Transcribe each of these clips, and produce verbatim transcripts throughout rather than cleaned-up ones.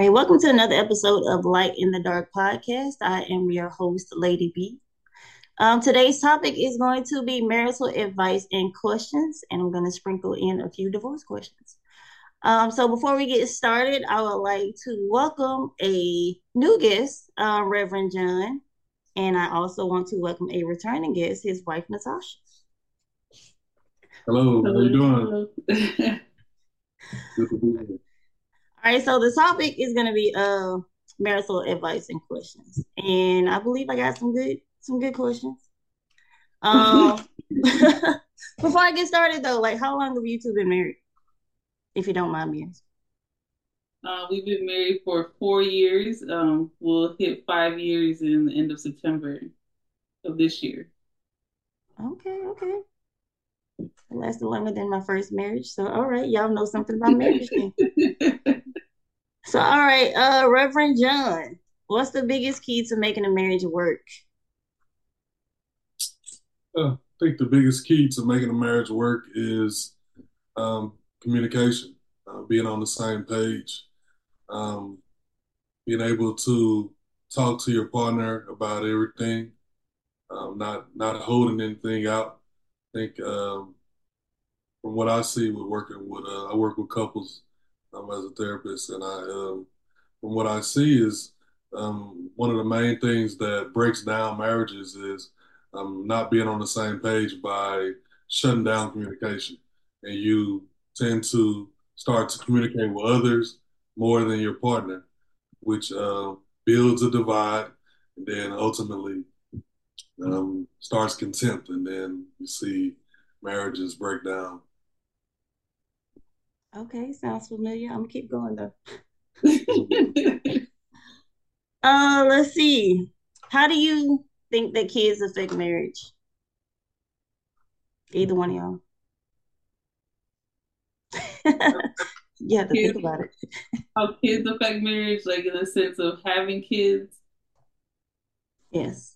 right, welcome to another episode of Light in the Dark podcast. I am your host, Lady B. Um, today's topic is going to be marital advice and questions, and I'm going to sprinkle in a few divorce questions. Um, so before we get started, I would like to welcome a new guest, uh, Reverend John, and I also want to welcome a returning guest, his wife, Natasha. Hello, how you doing? Hello. Good to be here. All right, so the topic is going to be uh, marital advice and questions, and I believe I got some good some good questions. Um, before I get started though, like how long have you two been married? If you don't mind me asking. Uh, we've been married for four years. Um, we'll hit five years in the end of September of this year. Okay, okay. It lasted longer than my first marriage. So all right, y'all know something about marriage then. So all right, uh Reverend John, what's the biggest key to making a marriage work? Uh, I think the biggest key to making a marriage work is um, communication, uh, being on the same page, um, being able to talk to your partner about everything, um, not not holding anything out. I think um, from what I see with working with, uh, I work with couples um, as a therapist, and I um, from what I see is um, one of the main things that breaks down marriages is um, not being on the same page by shutting down communication. And you tend to start to communicate with others more than your partner, which uh, builds a divide and then ultimately um, starts contempt. And then you see marriages break down. Okay, sounds familiar. I'm gonna keep going though. Uh, let's see. How do you think that kids affect marriage? Either one of y'all. You have to think kids, about it. how kids affect marriage, like in the sense of having kids. Yes.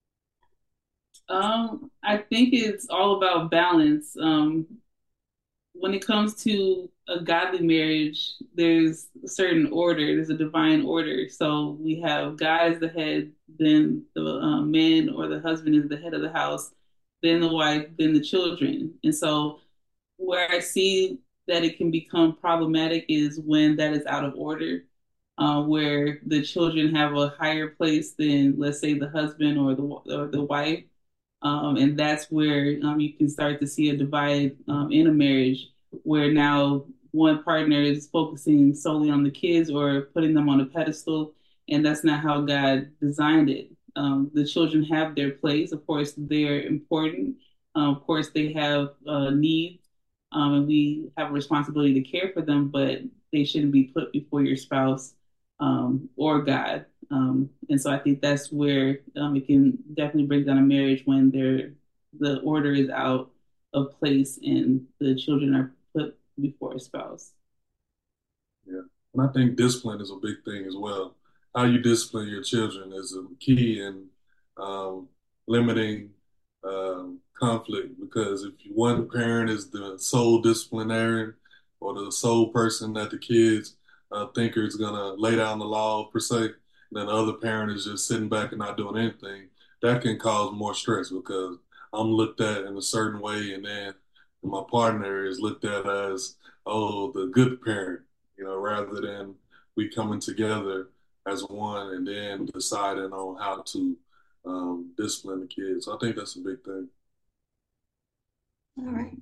Um, I think it's all about balance. Um, when it comes to a godly marriage, there's a certain order, there's a divine order. So we have God as the head, then the uh, man or the husband is the head of the house, then the wife, then the children. And so where I see that it can become problematic is when that is out of order, uh, where the children have a higher place than, let's say, the husband or the or the wife, um, and that's where um, you can start to see a divide um, in a marriage, where now one partner is focusing solely on the kids or putting them on a pedestal, and that's not how God designed it. Um, the children have their place. Of course, they're important. Um, of course, they have uh, needs, um, and we have a responsibility to care for them, but they shouldn't be put before your spouse um, or God. Um, and so I think that's where um, it can definitely break down a marriage when they're, the order is out of place and the children are put before a spouse. Yeah. And I think discipline is a big thing as well. How you discipline your children is a key in um, limiting um, conflict because if one parent is the sole disciplinarian or the sole person that the kids uh, think is going to lay down the law per se, and then the other parent is just sitting back and not doing anything, that can cause more stress because I'm looked at in a certain way and then my partner is looked at as, oh, the good parent, you know, rather than we coming together as one and then deciding on how to um, discipline the kids. So I think that's a big thing. All right.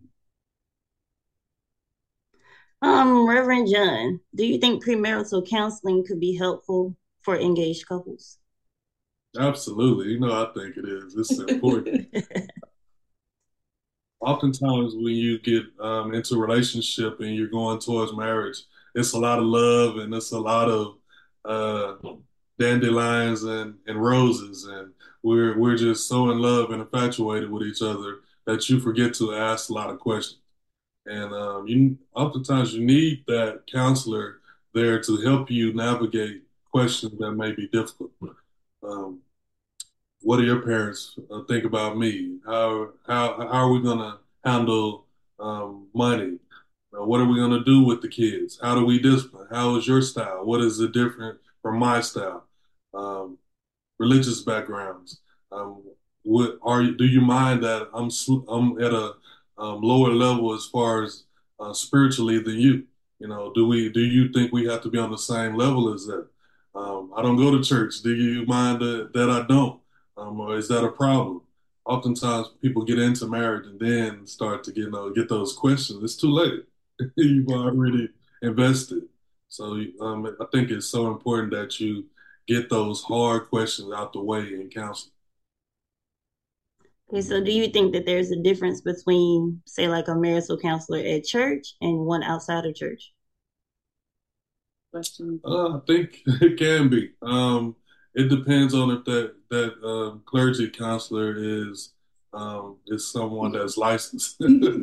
Um, Reverend John, do you think premarital counseling could be helpful for engaged couples? Absolutely. You know, I think it is. It's important. Oftentimes, when you get um, into a relationship and you're going towards marriage, it's a lot of love and it's a lot of uh, dandelions and, and roses, and we're we're just so in love and infatuated with each other that you forget to ask a lot of questions. And um, you oftentimes you need that counselor there to help you navigate questions that may be difficult. Um, what do your parents uh, think about me? How how how are we gonna handle um, money? Uh, what are we going to do with the kids? How do we discipline? How is your style? What is it different from my style? Um, religious backgrounds. Um, what are you, do you mind that I'm I'm at a um, lower level as far as uh, spiritually than you? You know, do we do you think we have to be on the same level as that? Um, I don't go to church. Do you mind that, that I don't? Um, or is that a problem? Oftentimes, people get into marriage and then start to get you know get those questions. It's too late. You've already invested. So um, I think it's so important that you get those hard questions out the way in counseling. Okay, so do you think that there's a difference between, say, like a marital counselor at church and one outside of church? Question. Uh, I think it can be. Um, it depends on if that that um, clergy counselor is um, is someone that's licensed,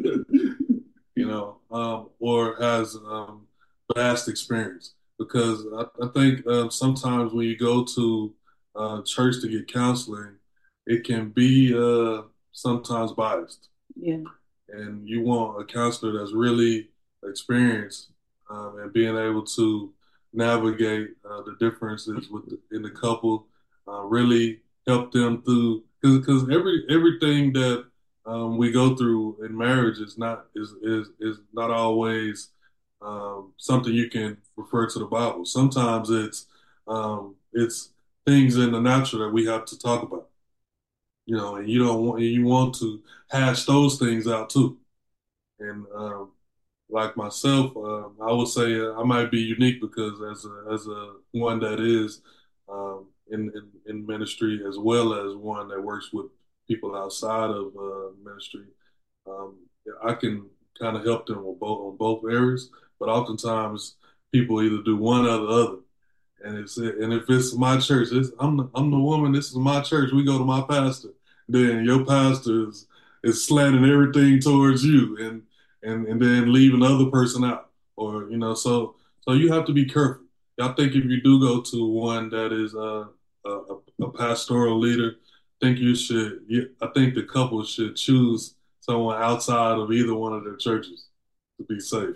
you know, um, or has um, vast experience. Because I, I think um, sometimes when you go to uh, church to get counseling, it can be uh, sometimes biased, Yeah. and you want a counselor that's really experienced um, and being able to navigate uh, the differences with the, in the couple, uh, really help them through because every everything that um, we go through in marriage is not is is is not always um, something you can refer to the Bible. Sometimes it's um, it's things in the natural that we have to talk about, you know, and you don't want you want to hash those things out too. And um, like myself, um, I would say uh, I might be unique because as a as a one that is um, in, in in ministry as well as one that works with people outside of uh, ministry, um, I can kind of help them with both on both areas. But oftentimes, people either do one or the other. And it's and if it's my church, it's, I'm the, I'm the woman. This is my church. We go to my pastor. Then your pastor is, is slanting everything towards you, and and and then leaving the other person out, or you know. So so you have to be careful. I think if you do go to one that is a a, a pastoral leader, I think you should. You, I think the couple should choose someone outside of either one of their churches to be safe.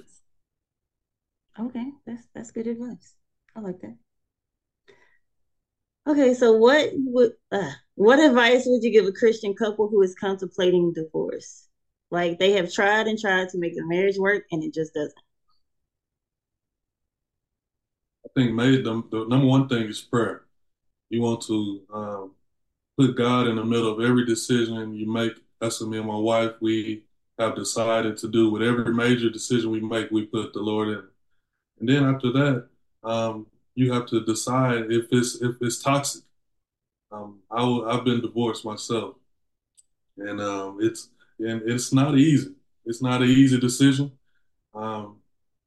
Okay, that's that's good advice. I like that. Okay, so what would uh, what advice would you give a Christian couple who is contemplating divorce? Like they have tried and tried to make the marriage work and it just doesn't. I think made them the number one thing is prayer. You want to um, put God in the middle of every decision you make. That's what me and my wife, we have decided to do. With every major decision we make, we put the Lord in. And then after that, um, you have to decide if it's if it's toxic. Um, I, have been divorced myself, and um, it's and it's not easy. It's not an easy decision. Um,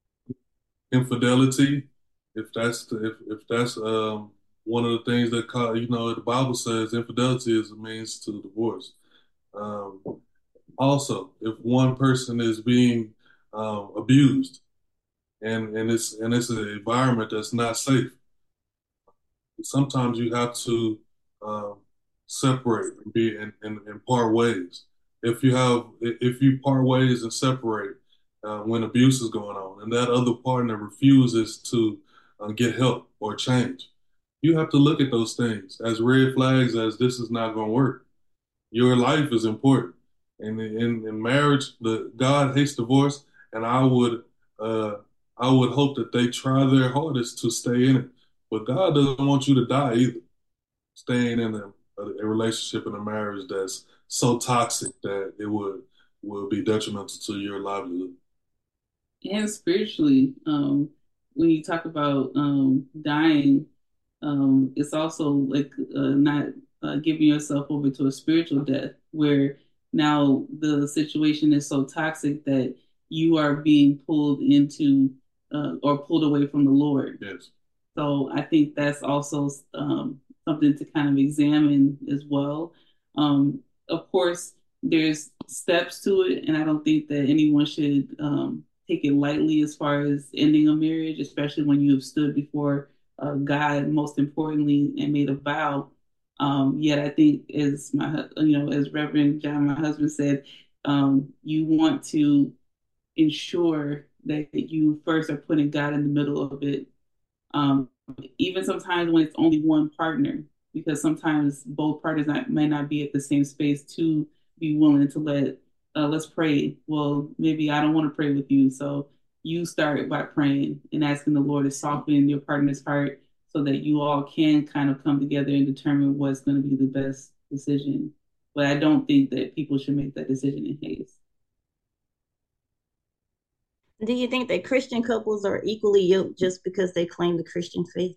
Infidelity, if that's the, if if that's um, one of the things that cause, you know the Bible says infidelity is a means to divorce. Um, Also, if one person is being um, abused and and it's and it's an environment that's not safe, sometimes you have to um, separate and be and, and, and part ways. If you have if you part ways and separate uh, when abuse is going on, and that other partner refuses to uh, get help or change, you have to look at those things as red flags as this is not going to work. Your life is important. And in, in marriage, the God hates divorce, and I would uh, I would hope that they try their hardest to stay in it. But God doesn't want you to die either. Staying in a, a relationship in a marriage that's so toxic that it would will be detrimental to your livelihood. And spiritually, um, when you talk about um, dying, um, it's also like uh, not uh, giving yourself over to a spiritual death where now the situation is so toxic that you are being pulled into uh, or pulled away from the Lord. Yes. So I think that's also um, something to kind of examine as well. Um, of course, there's steps to it, and I don't think that anyone should um, take it lightly as far as ending a marriage, especially when you have stood before uh, God, most importantly, and made a vow. Um, yet, I think, as my you know, as Reverend John, my husband said, um, you want to ensure that you first are putting God in the middle of it. Um, Even sometimes when it's only one partner, because sometimes both parties not, may not be at the same space to be willing to let, uh, let's pray. Well, maybe I don't want to pray with you. So you start by praying and asking the Lord to soften your partner's heart so that you all can kind of come together and determine what's going to be the best decision. But I don't think that people should make that decision in haste. Do you think that Christian couples are equally yoked just because they claim the Christian faith?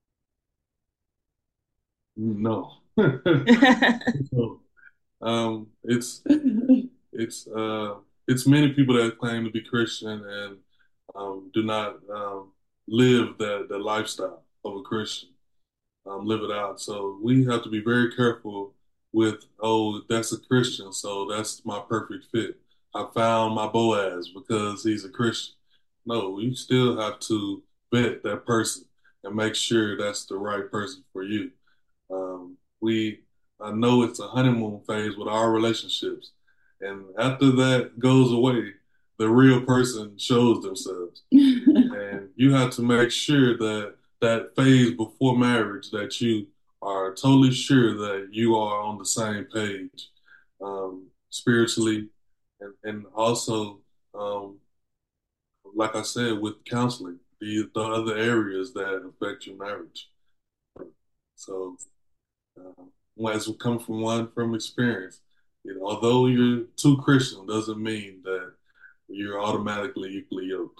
No. So, um, it's it's uh, it's many people that claim to be Christian and um, do not um, live that the lifestyle of a Christian, um, live it out. So we have to be very careful with, oh, that's a Christian, so that's my perfect fit. I found my Boaz because he's a Christian. No, you still have to vet that person and make sure that's the right person for you. Um, we, I know it's a honeymoon phase with our relationships, and after that goes away, the real person shows themselves, and you have to make sure that that phase before marriage that you are totally sure that you are on the same page, um, spiritually, and, and also, um, like I said, with counseling, the, the other areas that affect your marriage. So uh, as we come from one from experience, you know, although you're too Christian, doesn't mean that you're automatically equally yoked.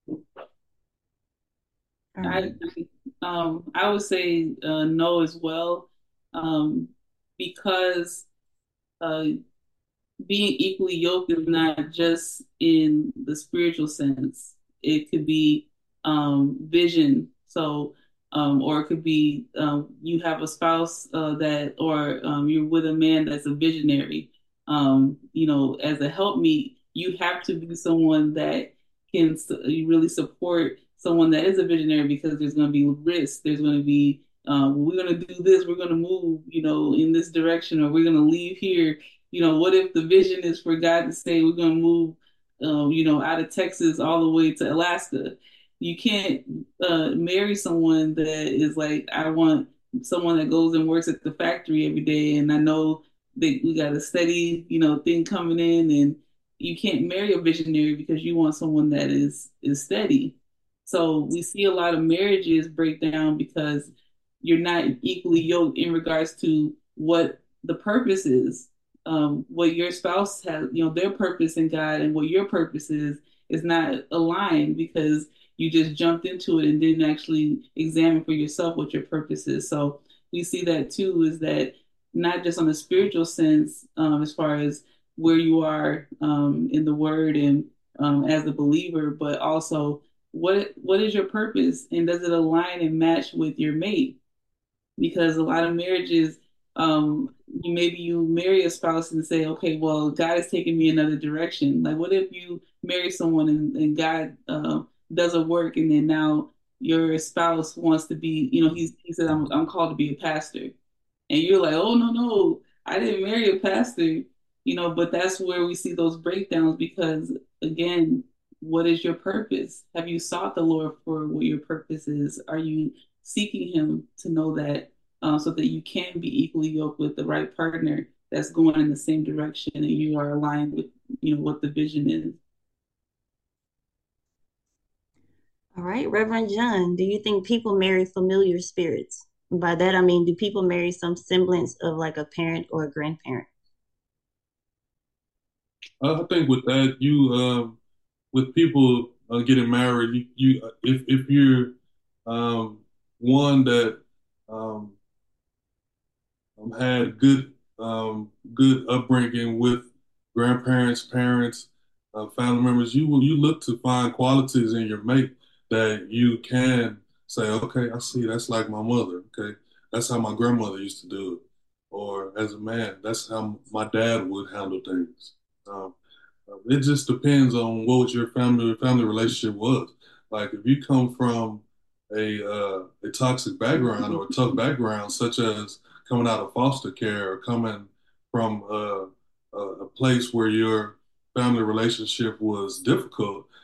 All I right. um I would say uh, no as well, um, because uh, being equally yoked is not just in the spiritual sense. It could be um, vision. So, um, or it could be um, you have a spouse uh, that, or um, you're with a man that's a visionary. Um, you know, as a helpmeet, you have to be someone that can su- really support someone that is a visionary because there's going to be risks. There's going to be um, we're going to do this. We're going to move, you know, in this direction, or we're going to leave here. You know, what if the vision is for God to say we're going to move, um, you know, out of Texas all the way to Alaska? You can't uh, marry someone that is like, I want someone that goes and works at the factory every day, and I know that we got a steady, you know, thing coming in, and you can't marry a visionary because you want someone that is is steady. So we see a lot of marriages break down because you're not equally yoked in regards to what the purpose is, um, what your spouse has, you know, their purpose in God and what your purpose is, is not aligned because you just jumped into it and didn't actually examine for yourself what your purpose is. So we see that too, is that not just on a spiritual sense, um, as far as where you are um, in the word and um, as a believer, but also what what is your purpose and does it align and match with your mate? Because a lot of marriages, um, you maybe you marry a spouse and say, okay, well, God is taking me another direction. Like, what if you marry someone and, and God uh, does a work, and then now your spouse wants to be, you know, he's he said, I'm I'm called to be a pastor, and you're like, oh no no, I didn't marry a pastor, you know. But that's where we see those breakdowns because again, what is your purpose? Have you sought the Lord for what your purpose is? Are you seeking Him to know that, uh, so that you can be equally yoked with the right partner that's going in the same direction and you are aligned with, you know, what the vision is. All right, Reverend John, do you think people marry familiar spirits? By that I mean, do people marry some semblance of like a parent or a grandparent? I think with that, you um, with people uh, getting married, you, you if if you're um, one that um, um, had good um, good upbringing with grandparents, parents, uh, family members, you will you look to find qualities in your mate that you can say, okay, I see that's like my mother. Okay, that's how my grandmother used to do it, or as a man, that's how my dad would handle things. Um, uh, it just depends on what your family family relationship was. Like if you come from a uh, a toxic background or a tough background, such as coming out of foster care or coming from a, a, a place where your family relationship was difficult,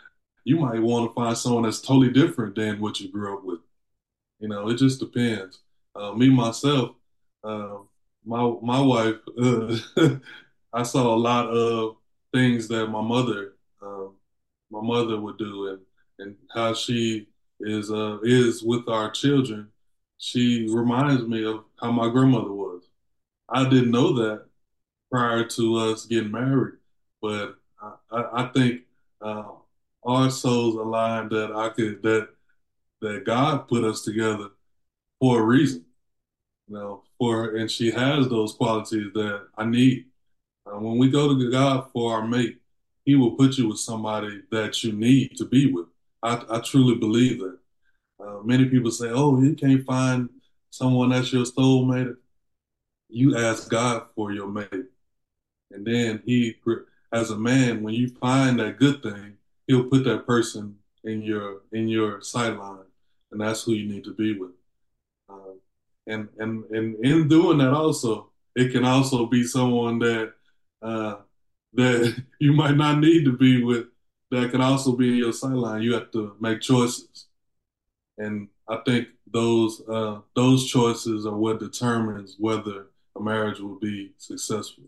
you might want to find someone that's totally different than what you grew up with. You know, it just depends. Uh, me myself, uh, my my wife, uh, I saw a lot of things that my mother, um, my mother would do, and and how she is uh, is with our children. She reminds me of how my grandmother was. I didn't know that prior to us getting married, but I, I, I think uh, our souls aligned that I could that that God put us together for a reason, you know, for and she has those qualities that I need. Uh, when we go to God for our mate, He will put you with somebody that you need to be with. I, I truly believe that. Uh, many people say, "Oh, you can't find someone that's your soulmate." You ask God for your mate, and then He, as a man, when you find that good thing, He'll put that person in your in your sideline, and that's who you need to be with. Um, and and and in doing that, also, it can also be someone that uh, that you might not need to be with. That can also be in your sideline. You have to make choices, and I think those uh, those choices are what determines whether a marriage will be successful.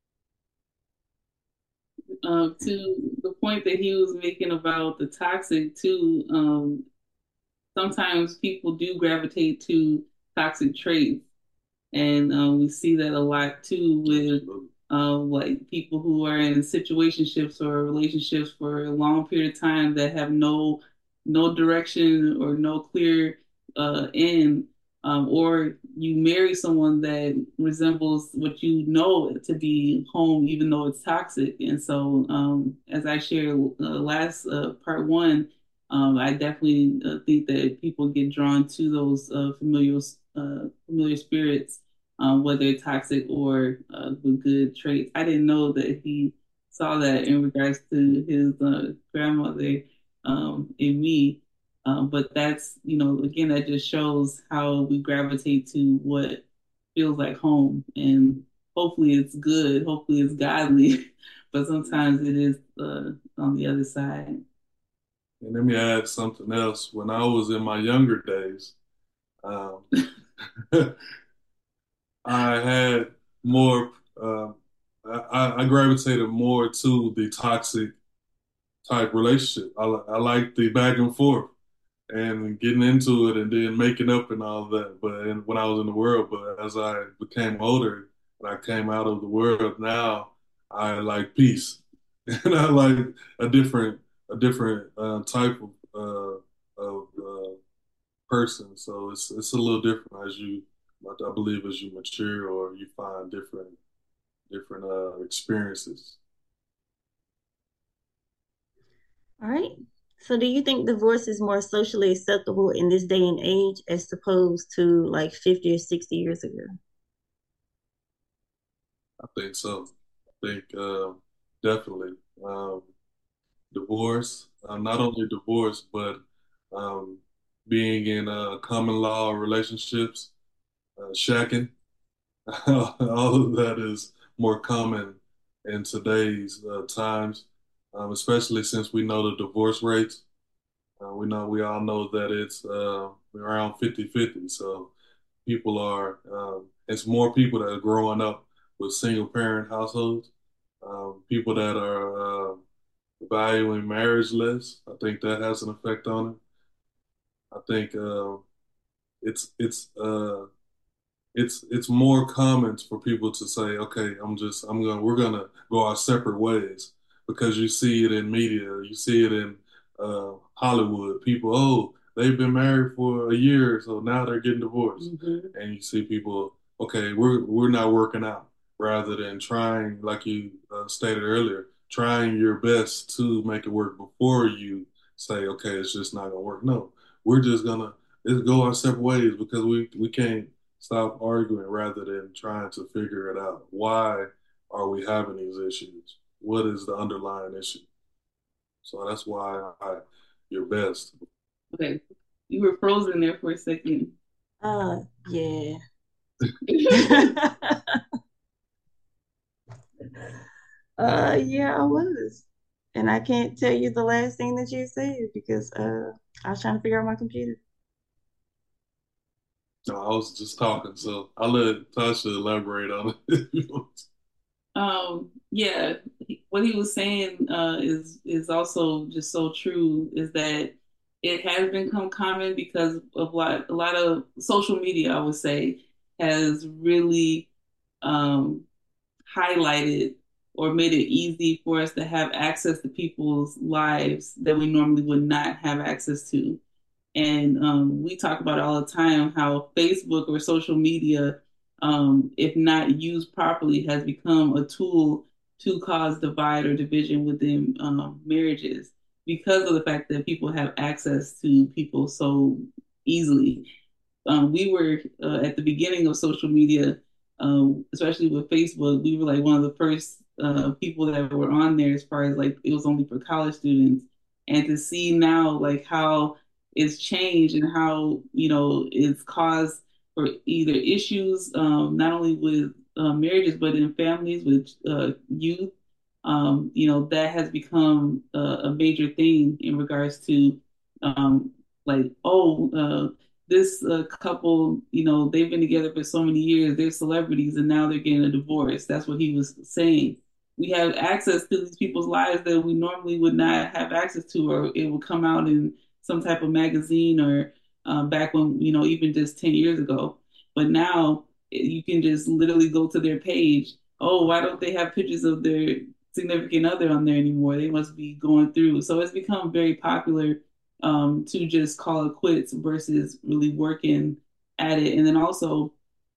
Uh, to the point that he was making about the toxic too, um, sometimes people do gravitate to toxic traits, and um, we see that a lot too with um, like people who are in situationships or relationships for a long period of time that have no no direction or no clear uh, end, um, or you marry someone that resembles what you know to be home, even though it's toxic. And so, um, as I shared uh, last uh, part one, um, I definitely uh, think that people get drawn to those uh, familiar uh, familiar spirits, um, whether toxic or uh, with good traits. I didn't know that he saw that in regards to his uh, grandmother um, in me. Um, but that's, you know, again, that just shows how we gravitate to what feels like home. And hopefully it's good, hopefully it's godly, but sometimes it is uh, on the other side. And let me add something else. When I was in my younger days, um, I had more. Uh, I, I gravitated more to the toxic type relationship. I, I like the back and forth and getting into it and then making up and all that. But and when I was in the world, but as I became older and I came out of the world, now I like peace and I like a different a different uh, type of uh, of uh, person. So it's it's a little different as you, I believe, as you mature or you find different different uh, experiences. All right. So, do you think divorce is more socially acceptable in this day and age as opposed to like fifty or sixty years ago? I think so. I think uh, definitely um, divorce, uh, not only divorce, but um, being in uh, common law relationships, uh, shacking, all of that is more common in today's uh, times, um, especially since we know the divorce rates. Uh, we know we all know that it's uh, around fifty-fifty. So people are, um, it's more people that are growing up with single parent households, um, people that are uh, valuing marriage less. I think that has an effect on it. I think uh, it's it's uh, it's it's more common for people to say, okay, I'm just I'm gonna we're gonna go our separate ways because you see it in media, you see it in uh, Hollywood. People, oh, they've been married for a year, so now they're getting divorced, Mm-hmm. and you see people, okay, we're we're not working out, rather than trying, like you uh, stated earlier, trying your best to make it work before you say, okay, it's just not gonna work. No, we're just gonna let's go our separate ways because we we can't stop arguing rather than trying to figure it out. Why are we having these issues? What is the underlying issue? So that's why I, your best. Okay, you were frozen there for a second. Uh, yeah. uh, yeah, I was. And I can't tell you the last thing that you said because uh, I was trying to figure out my computer. No, I was just talking, so I'll let Tasha elaborate on it. Um, yeah, what he was saying uh, is is also just so true. Is that it has become common because of what a lot of social media, I would say, has really um, highlighted or made it easy for us to have access to people's lives that we normally would not have access to. And um, we talk about all the time how Facebook or social media, um, if not used properly, has become a tool to cause divide or division within um, marriages because of the fact that people have access to people so easily. Um, we were uh, at the beginning of social media, um, especially with Facebook, we were like one of the first uh, people that were on there as far as like it was only for college students. And to see now like how it's changed and how, you know, it's caused for either issues, um, not only with uh, marriages, but in families with uh, youth, um, you know, that has become a, a major thing in regards to um, like, oh, uh, this uh, couple, you know, they've been together for so many years, they're celebrities, and now they're getting a divorce. That's what he was saying. We have access to these people's lives that we normally would not have access to, or it would come out in some type of magazine or um, back when, you know, even just ten years ago. But now you can just literally go to their page. Oh, why don't they have pictures of their significant other on there anymore? They must be going through. So it's become very popular um, to just call it quits versus really working at it. And then also,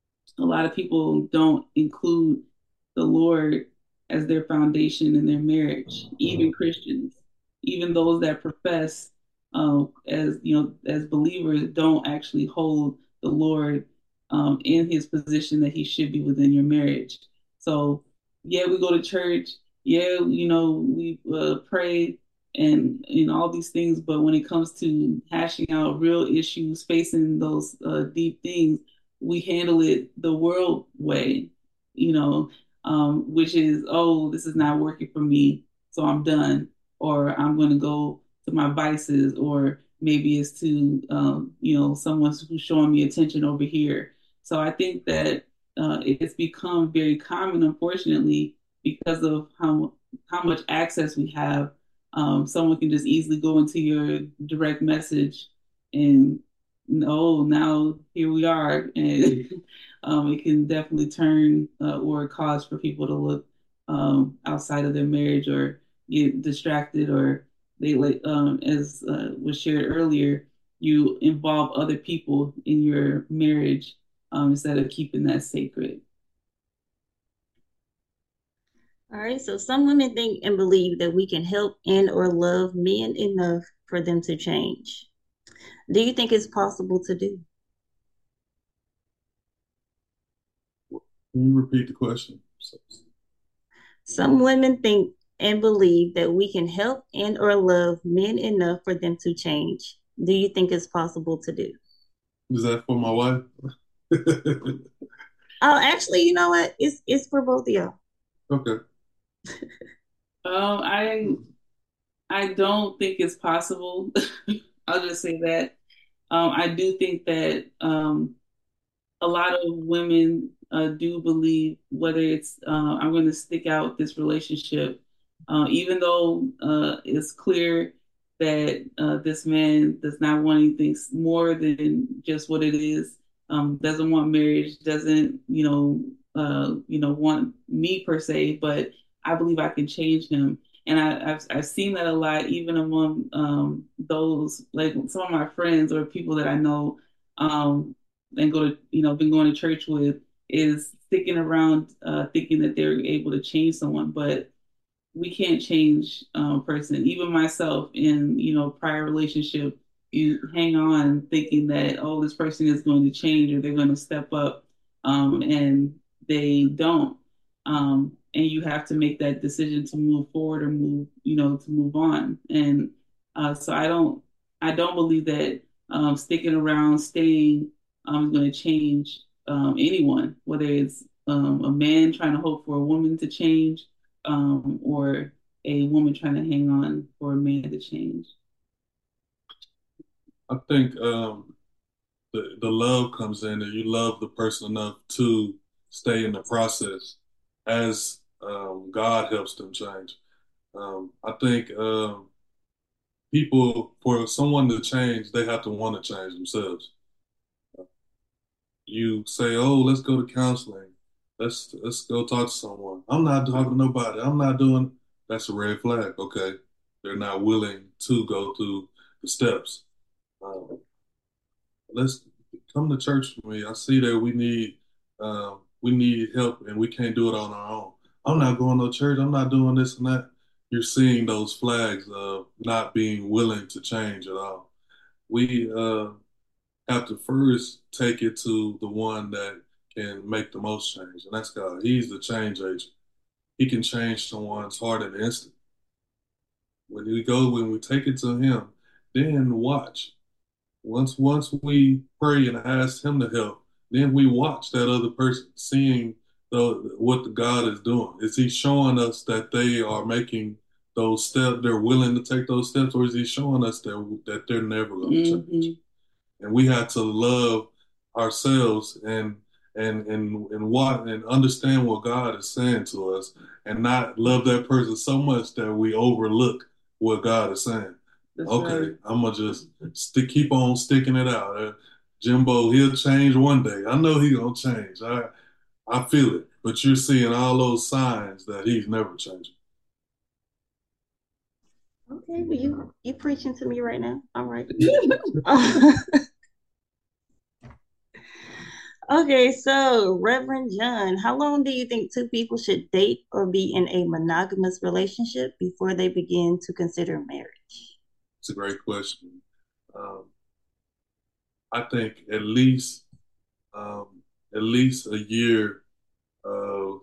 a lot of people don't include the Lord as their foundation in their marriage, even Christians, even those that profess um, as you know as believers don't actually hold the Lord um, in His position that He should be within your marriage. So yeah, we go to church. Yeah, you know we uh, pray and in all these things, but when it comes to hashing out real issues, facing those uh, deep things, we handle it the world way, you know, um, which is, oh, this is not working for me, so I'm done, or I'm going to go to my vices, or maybe it's to, um, you know, someone who's showing me attention over here. So I think that uh, it's become very common, unfortunately, because of how how much access we have. Um, someone can just easily go into your direct message and no, now here we are, and um, it can definitely turn uh, or cause for people to look um, outside of their marriage or get distracted, or they like um, as uh, was shared earlier, you involve other people in your marriage um, instead of keeping that sacred. All right, so some women think and believe that we can help and or love men enough for them to change. Do you think it's possible to do? Can you repeat the question? Some women think and believe that we can help and or love men enough for them to change. Do you think it's possible to do? Is that for my wife? Oh, actually, you know what? It's it's for both of y'all. Okay. Um, I I don't think it's possible. I'll just say that. Um, I do think that um, a lot of women uh, do believe whether it's uh, I'm going to stick out this relationship, uh, even though uh, it's clear that uh, this man does not want anything more than just what it is. Um, doesn't want marriage. Doesn't you know uh, you know want me per se, but I believe I can change him. And I, I've I've seen that a lot, even among um, those like some of my friends or people that I know. Um, and go to you know been going to church with is sticking around uh, thinking that they're able to change someone, but we can't change um, a person. Even myself in you know prior relationship, you hang on thinking that oh this person is going to change or they're going to step up, um, and they don't. Um, and you have to make that decision to move forward or move you know to move on. And uh, so I don't I don't believe that um, sticking around, staying um, is going to change um, anyone, whether it's um, a man trying to hope for a woman to change um, or a woman trying to hang on for a man to change? I think um, the the love comes in, and you love the person enough to stay in the process as um, God helps them change. Um, I think um, people, for someone to change, they have to want to change themselves. You say, "Oh, let's go to counseling. Let's let's go talk to someone." I'm not talking to nobody. I'm not doing. That's a red flag. Okay, they're not willing to go through the steps. Um, let's come to church with me. I see that we need um, we need help and we can't do it on our own. I'm not going to church. I'm not doing this and that. You're seeing those flags of not being willing to change at all. We uh, have to first take it to the one that can make the most change, and that's God. He's the change agent. He can change someone's heart in an instant. When we go, when we take it to Him, then watch. Once once we pray and ask Him to help, then we watch that other person, seeing the what the God is doing. Is He showing us that they are making those steps, they're willing to take those steps, or is He showing us that that they're never going to change? Mm-hmm. And we have to love ourselves and and and and what and understand what God is saying to us, and not love that person so much that we overlook what God is saying. That's Okay, right. I'm gonna just stick, keep on sticking it out. Uh, Jimbo, he'll change one day. I know he gonna change. I I feel it. But you're seeing all those signs that he's never changing. Okay, well, you you preaching to me right now. All right. Okay, so Reverend John, how long do you think two people should date or be in a monogamous relationship before they begin to consider marriage? It's a great question. Um, I think at least um, at least a year of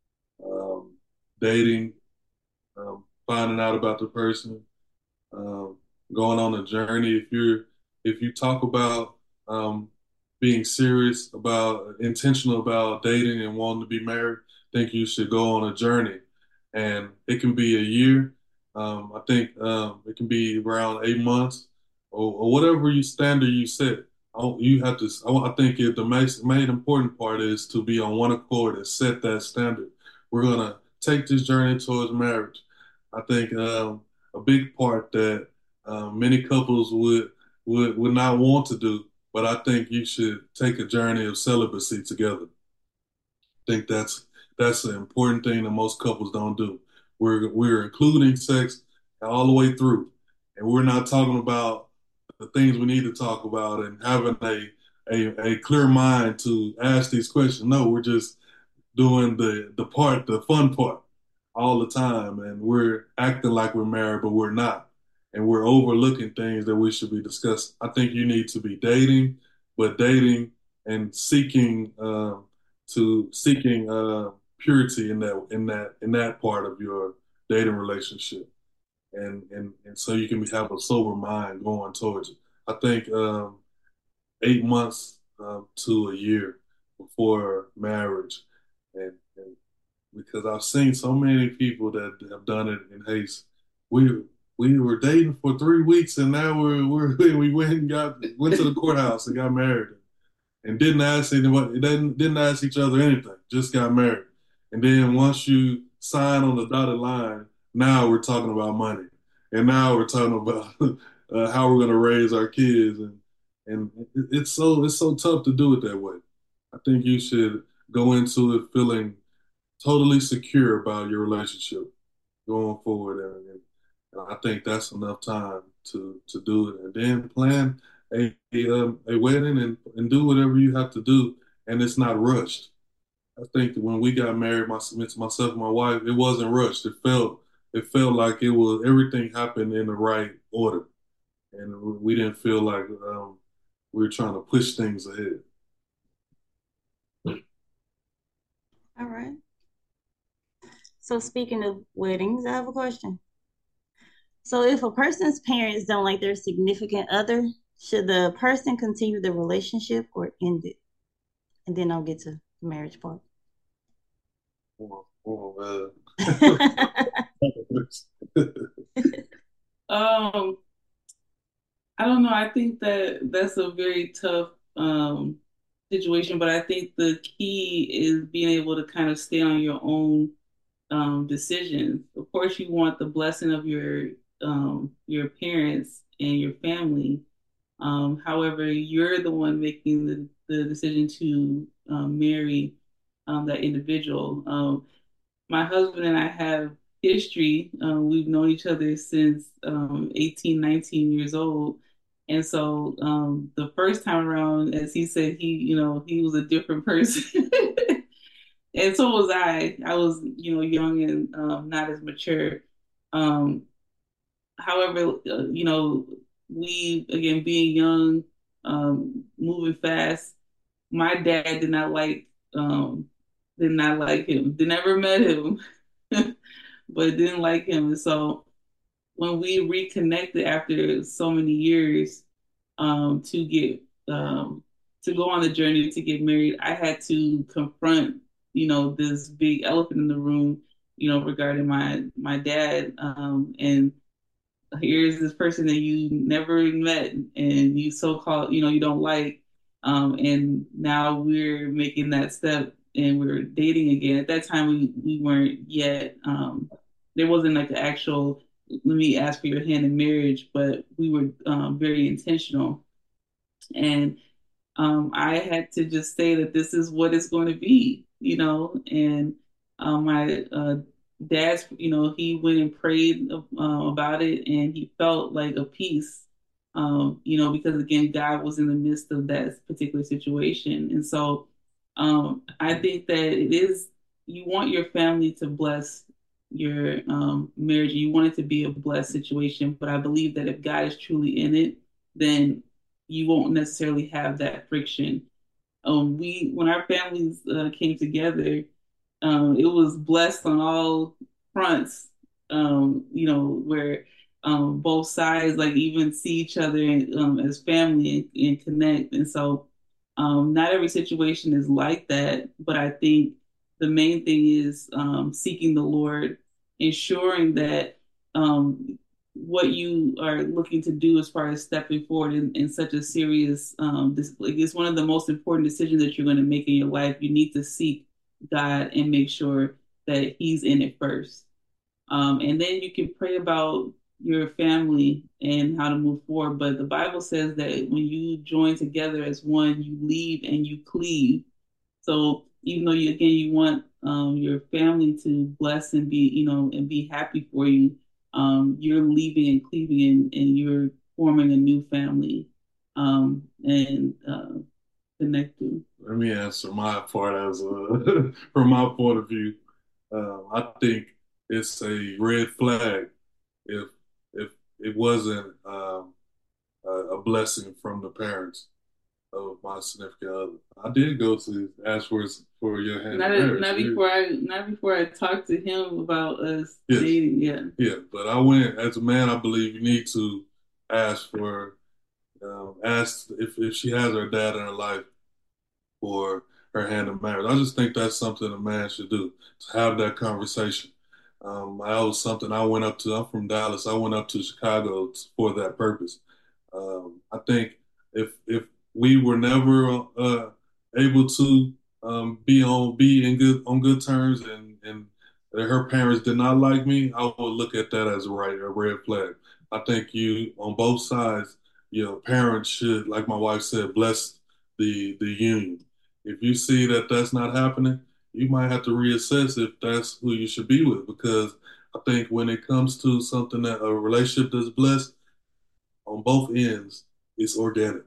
um, dating, um, finding out about the person, um, going on a journey. If you're if you talk about um, being serious about intentional about dating and wanting to be married, I think you should go on a journey, and it can be a year. Um, I think um, it can be around eight months or, or whatever you standard you set. I don't- You have to. I I think it, the most, main important part is to be on one accord and set that standard. We're gonna take this journey towards marriage. I think um, a big part that um, many couples would would would not want to do, but I think you should take a journey of celibacy together. I think that's that's an important thing that most couples don't do. We're we're including sex all the way through, and we're not talking about the things we need to talk about and having a a, a clear mind to ask these questions. No, we're just doing the the part, the fun part, all the time, and we're acting like we're married, but we're not, and we're overlooking things that we should be discussing. I think you need to be dating, but dating and seeking um, to seeking uh, purity in that in that in that part of your dating relationship, and and and so you can have a sober mind going towards it. I think um, eight months um, to a year before marriage, and, and because I've seen so many people that have done it in haste. We we were dating for three weeks, and now we're, we're we went and got went to the courthouse and got married, and didn't ask anyone, didn't didn't ask each other anything, just got married. And then once you sign on the dotted line, now we're talking about money, and now we're talking about uh, how we're going to raise our kids, and and it's so it's so tough to do it that way. I think you should go into it feeling totally secure about your relationship going forward, and, and I think that's enough time to to do it, and then plan a a, um, a wedding and and do whatever you have to do, and it's not rushed. I think that when we got married, my, myself and my wife, it wasn't rushed. It felt it felt like it was everything happened in the right order, and we didn't feel like um, we were trying to push things ahead. All right. So speaking of weddings, I have a question. So if a person's parents don't like their significant other, should the person continue the relationship or end it? And then I'll get to the marriage part. Oh, oh, uh, think that that's a very tough um, situation, but I think the key is being able to kind of stay on your own um, decisions. Of course, you want the blessing of your um, your parents and your family. Um, however, you're the one making the, the decision to um, marry um, that individual. Um, my husband and I have history. Um, we've known each other since um, eighteen, nineteen years old. And so um, the first time around, as he said, he, you know, he was a different person. And so was I. I was, you know, young and um, not as mature. Um, however, uh, you know, we, again, being young, um, moving fast, my dad did not like, um, did not like him. Did never met him. But didn't like him. And so when we reconnected after so many years um, to get um, to go on the journey to get married, I had to confront, you know, this big elephant in the room, you know, regarding my my dad. Um, and here's this person that you never met and you so called, you know, you don't like. Um, and now we're making that step and we're dating again. At that time, we, we weren't yet, um, there wasn't like an actual, let me ask for your hand in marriage, but we were um, very intentional. And um, I had to just say that this is what it's going to be, you know. And um, my uh, dad's, you know, he went and prayed uh, about it, and he felt like a peace, um, you know, because again, God was in the midst of that particular situation, and so um, I think that it is you want your family to bless your um, marriage, you want it to be a blessed situation, but I believe that if God is truly in it, then you won't necessarily have that friction. Um, we when our families uh, came together, um, it was blessed on all fronts. Um, you know, where um, both sides like even see each other um, as family and, and connect. And so, um, not every situation is like that, but I think the main thing is um, seeking the Lord, ensuring that um, what you are looking to do as far as stepping forward in, in such a serious um, this like it's one of the most important decisions that you're going to make in your life. You need to seek God and make sure that He's in it first. Um, and then you can pray about your family and how to move forward. But the Bible says that when you join together as one, you leave and you cleave. So even though you again you want um, your family to bless and be you know and be happy for you, um, you're leaving and cleaving and, and you're forming a new family um, and uh, connecting. Let me answer my part as a, from my point of view. Um, I think it's a red flag if if it wasn't um, a, a blessing from the parents of my significant other. I did go to ask for for your hand in Not marriage. not before I not before I talked to him about us Yes. dating. Yeah. Yeah, but I went as a man. I believe you need to ask for um, ask if if she has her dad in her life for her hand in marriage. I just think that's something a man should do to have that conversation. Um, that was something I went up to. I'm from Dallas. I went up to Chicago for that purpose. Um, I think if if we were never uh, able to um, be on be in good on good terms and and her parents did not like me, I would look at that as a right a red flag. I think you on both sides, your parents should, like my wife said, bless the the union. If you see that that's not happening, you might have to reassess if that's who you should be with. Because I think when it comes to something that a relationship that's blessed on both ends, it's organic.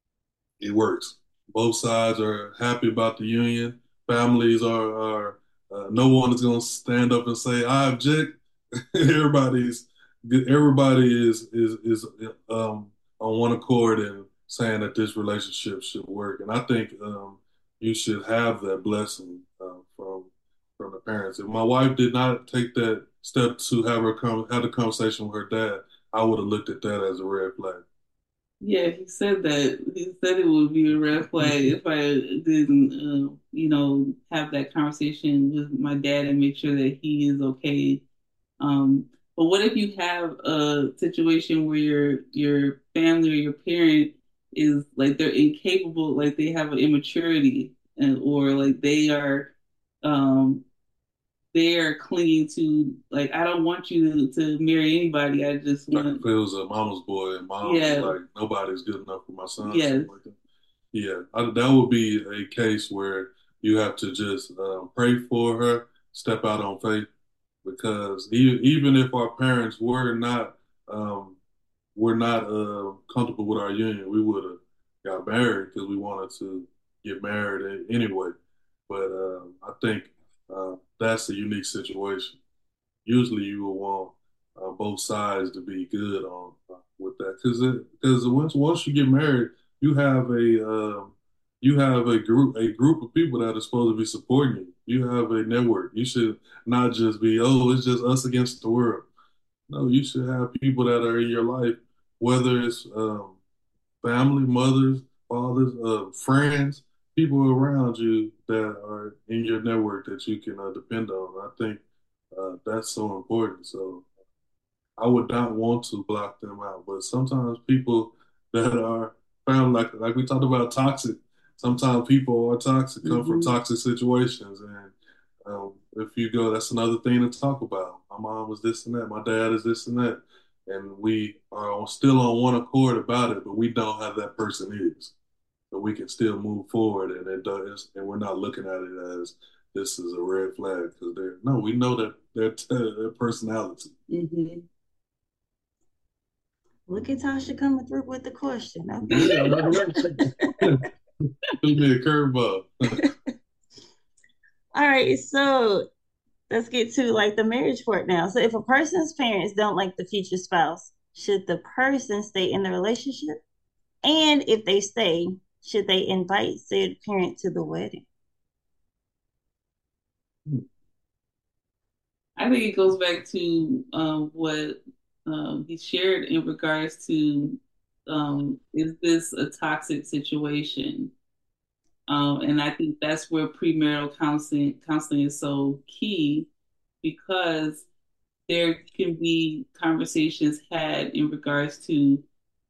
It works. Both sides are happy about the union. Families are, are uh, no one is going to stand up and say, "I object." Everybody's everybody is is is um, on one accord and saying that this relationship should work. And I think um, you should have that blessing uh, from from the parents. If my wife did not take that step to have her come have a conversation with her dad, I would have looked at that as a red flag. Yeah, he said that. He said it would be a red flag if I didn't, uh, you know, have that conversation with my dad and make sure that he is okay. Um, But what if you have a situation where your your family or your parent is like they're incapable, like they have an immaturity, and or like they are um they're clinging to like I don't want you to, to marry anybody. I just Like want if it was a mama's boy and mom was yeah like, nobody's good enough for my son, yes something like that. Yeah, I, that would be a case where you have to just um, pray for her, step out on faith, because e even if our parents were not um, were not uh, comfortable with our union, we would have got married because we wanted to get married anyway. But um, I think uh, that's a unique situation. Usually, you will want uh, both sides to be good on uh, with that because because once once you get married, you have a um, you have a group a group of people that are supposed to be supporting you. You have a network. You should not just be, oh, it's just us against the world. No, you should have people that are in your life, whether it's um, family, mothers, fathers, uh, friends, people around you that are in your network that you can uh, depend on. I think uh, that's so important. So I would not want to block them out, but sometimes people that are found like like we talked about toxic. Sometimes people are toxic, come from hmm toxic situations, and um, if you go, that's another thing to talk about. My mom was this and that. My dad is this and that, and we are still on one accord about it, but we know how that person is, but we can still move forward, and it does, and we're not looking at it as this is a red flag because they're no, we know that their their personality. hmm Look at Tasha coming through with the question. Okay. Yeah, threw me a curveball. All right. So let's get to like the marriage part now. So if a person's parents don't like the future spouse, should the person stay in the relationship? And if they stay, should they invite said parent to the wedding? I think it goes back to um, what um, he shared in regards to um, is this a toxic situation? Um, and I think that's where premarital counseling counseling is so key because there can be conversations had in regards to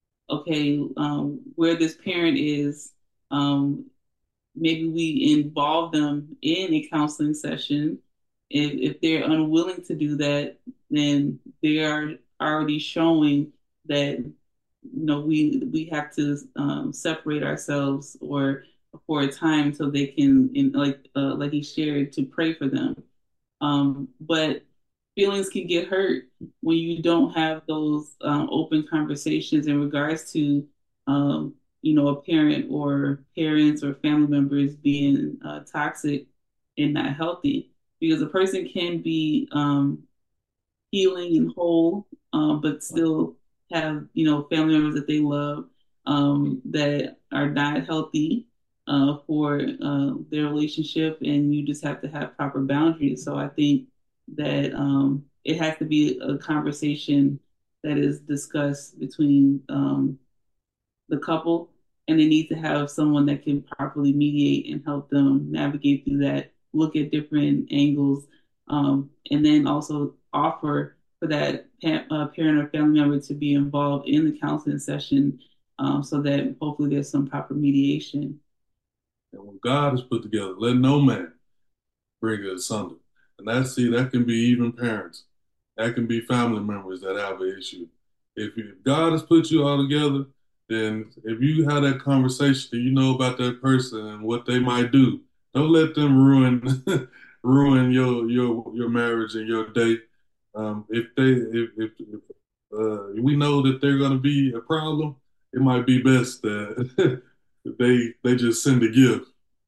okay, um, where this parent is, um, maybe we involve them in a counseling session. If, if they're unwilling to do that, then they are already showing that you know we we have to um, separate ourselves or for a time so they can in, like uh, like he shared to pray for them. Um, but feelings can get hurt when you don't have those um, open conversations in regards to, um, you know, a parent or parents or family members being uh, toxic and not healthy. Because a person can be um, healing and whole, um, but still have you know family members that they love um, that are not healthy uh, for uh, their relationship, and you just have to have proper boundaries. So I think that um, it has to be a conversation that is discussed between um, the couple, and they need to have someone that can properly mediate and help them navigate through that, look at different angles, um, and then also offer for that pa- uh, parent or family member to be involved in the counseling session um, so that hopefully there's some proper mediation. And when God is put together, let no man bring it asunder. And that see that can be even parents, that can be family members that have an issue. If, you, if God has put you all together, then if you have that conversation, and you know about that person and what they might do. Don't let them ruin ruin your your your marriage and your date. Um, if they if if, if uh, we know that they're going to be a problem, it might be best that they they just send a gift,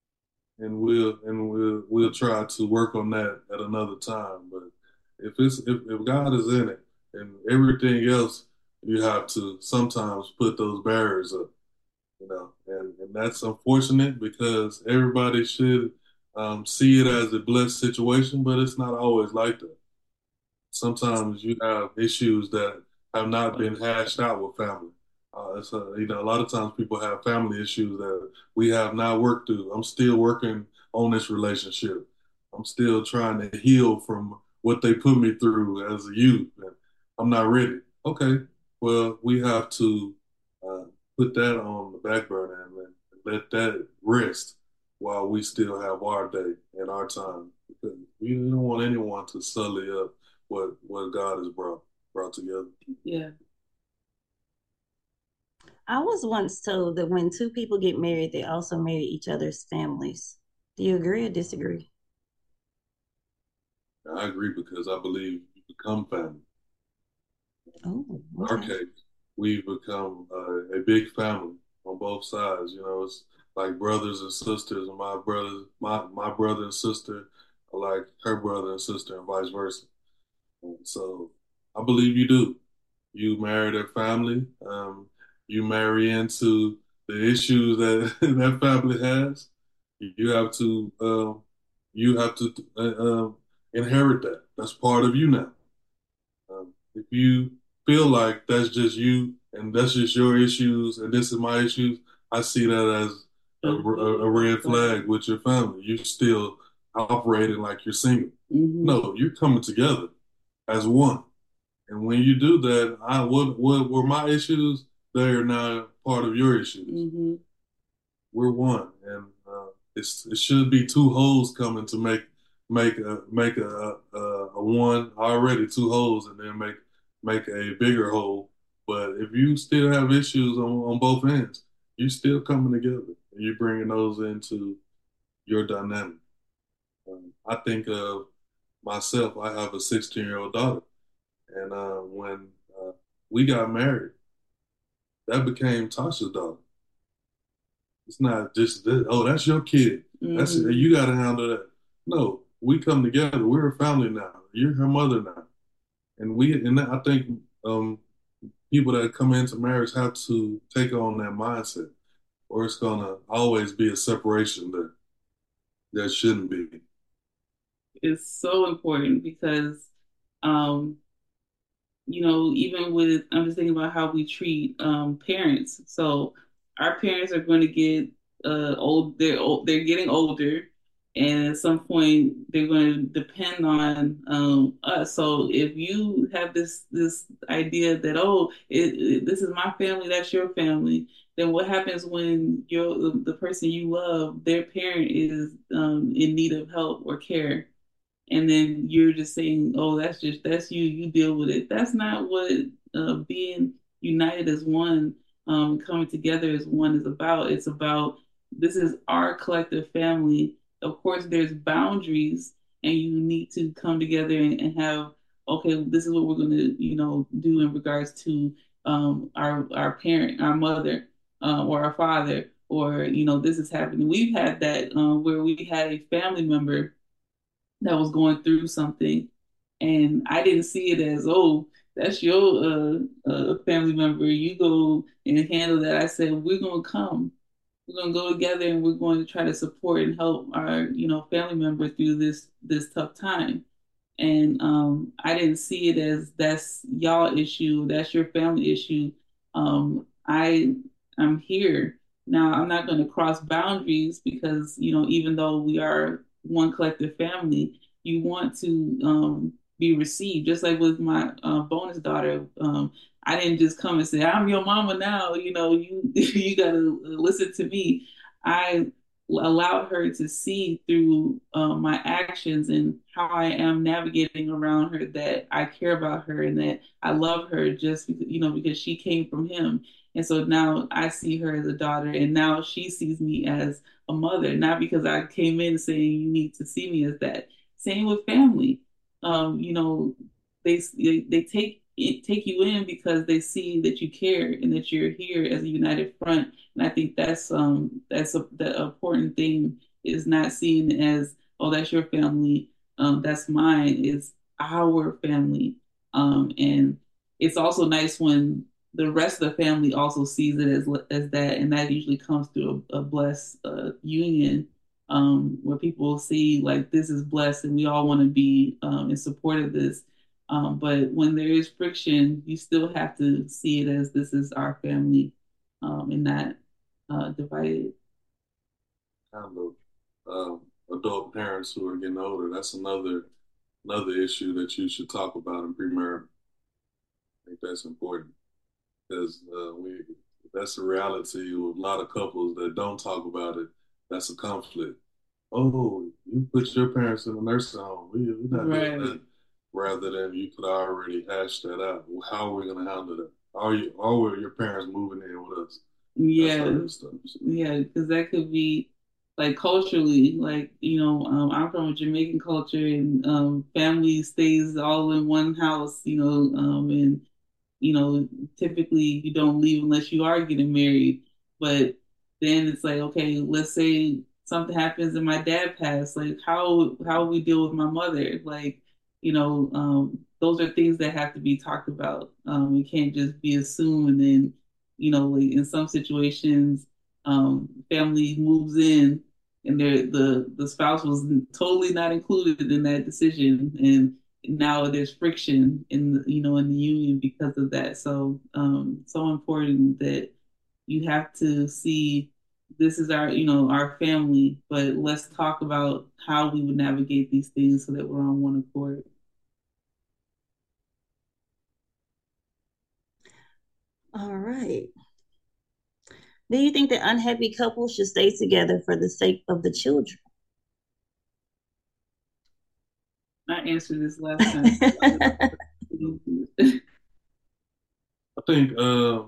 and we'll and we'll we'll try to work on that at another time. But if it's if, if God is in it and everything else, you have to sometimes put those barriers up, you know, and and that's unfortunate because everybody should um, see it as a blessed situation, but it's not always like that. Sometimes you have issues that have not been hashed out with family. Uh, it's a, you know, a lot of times people have family issues that we have not worked through. I'm still working on this relationship. I'm still trying to heal from what they put me through as a youth. And I'm not ready. Okay, well, we have to uh, put that on the back burner and let, let that rest while we still have our day and our time. Because we don't want anyone to sully up what what God has brought brought together. Yeah. I was once told that when two people get married, they also marry each other's families. Do you agree or disagree? I agree because I believe you become family. Oh, In our okay. case, we've become uh, a big family on both sides. You know, it's like brothers and sisters, and my brothers, my my brother and sister are like her brother and sister, and vice versa. And so, I believe you do. You marry their family. Um, you marry into the issues that that family has. You have to, um, you have to uh, um, inherit that. That's part of you now. Um, if you feel like that's just you and that's just your issues and this is my issues, I see that as a, a, a red flag with your family. You still operating like you're single. Mm-hmm. No, you're coming together as one. And when you do that, I what what were my issues? They are now part of your issues. Mm-hmm. We're one, and uh, it's it should be two wholes coming to make make a make a, a a one already two holes, and then make make a bigger hole. But if you still have issues on, on both ends, you still coming together, and you're bringing those into your dynamic. Um, I think of myself. I have a sixteen year old daughter, and uh, when uh, we got married, that became Tasha's daughter. It's not just this, oh, that's your kid. That's Mm-hmm. you got to handle that. No, we come together. We're a family now. You're her mother now, and we and I think um, people that come into marriage have to take on that mindset, or it's gonna always be a separation there that shouldn't be. It's so important because, um, you know, even with, I'm just thinking about how we treat um, parents. So our parents are going to get uh, old. They're old, they're getting older, and at some point they're going to depend on um, us. So if you have this this idea that, oh, it, it, this is my family, that's your family, then what happens when you're the, the person you love, their parent is um, in need of help or care? And then you're just saying, "Oh, that's just that's you. You deal with it." That's not what uh, being united as one, um, coming together as one is about. It's about this is our collective family. Of course, there's boundaries, and you need to come together and, and have, okay, this is what we're going to, you know, do in regards to um, our our parent, our mother, uh, or our father, or you know, this is happening. We've had that uh, where we had a family member that was going through something, and I didn't see it as, oh, that's your uh, uh, family member. You go and handle that. I said we're gonna come. We're gonna go together, and we're going to try to support and help our you know family member through this this tough time. And um, I didn't see it as that's y'all issue, that's your family issue. Um, I I'm here now. I'm not going to cross boundaries because you know even though we are one collective family, you want to um, be received. Just like with my uh, bonus daughter, um, I didn't just come and say I'm your mama now. You know you you got to listen to me. I allowed her to see through um, my actions and how I am navigating around her that I care about her and that I love her just because, you know, because she came from him. And so now I see her as a daughter, and now she sees me as a mother, not because I came in saying you need to see me as that. Same with family. Um, you know, they they, they take it, take you in because they see that you care and that you're here as a united front. And I think that's um that's a the important thing is not seen as, oh, that's your family, um that's mine. It's our family. Um and it's also nice when the rest of the family also sees it as as that, and that usually comes through a, a blessed uh, union, um, where people see like this is blessed, and we all want to be um, in support of this. Um, but when there is friction, you still have to see it as this is our family, um, and not uh, divided. Kind of um, adult parents who are getting older. That's another another issue that you should talk about in premarital. think that's important because uh, we that's the reality with a lot of couples that don't talk about it. That's a conflict. Oh, you put your parents in a nursing home. We, we're not doing Right. that. Rather than you could already hash that out. How are we going to handle that? Are you, are your parents moving in with us? That Yeah, type of stuff. So, yeah, because that could be like culturally, like, you know, um, I'm from a Jamaican culture and um, family stays all in one house, you know, um, and you know, typically you don't leave unless you are getting married. But then it's like, okay, let's say something happens and my dad passed. Like, how how we deal with my mother? Like, you know, um, those are things that have to be talked about. Um, it can't just be assumed. And then, you know, like in some situations, um, family moves in and they're, the the spouse was totally not included in that decision, and now there's friction in the, you know, in the union because of that. So um so important that you have to see this is our, you know, our family, but let's talk about how we would navigate these things so that we're on one accord. All right. Do you think that unhappy couples should stay together for the sake of the children? I answered this last time. I think uh,